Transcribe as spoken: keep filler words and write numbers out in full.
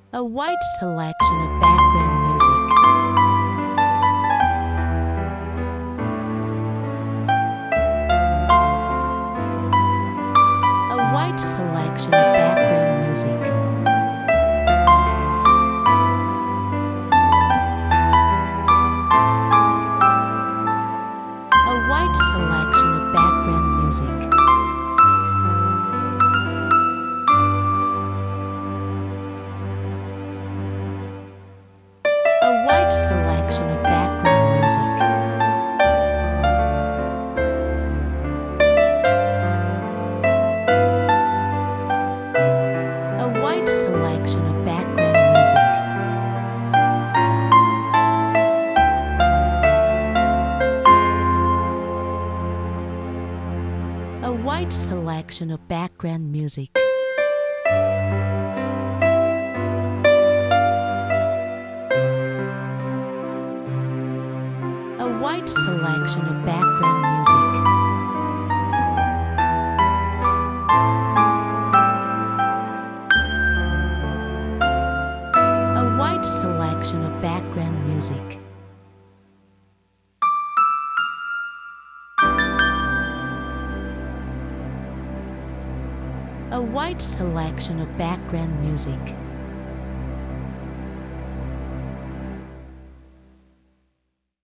A wide selection of background music. A wide selection of background music. A wide selection of background music. A wide selection of background music. A wide selection of background music. A wide selection of background music. A wide selection of background music. A wide selection of background music. A wide selection of background music.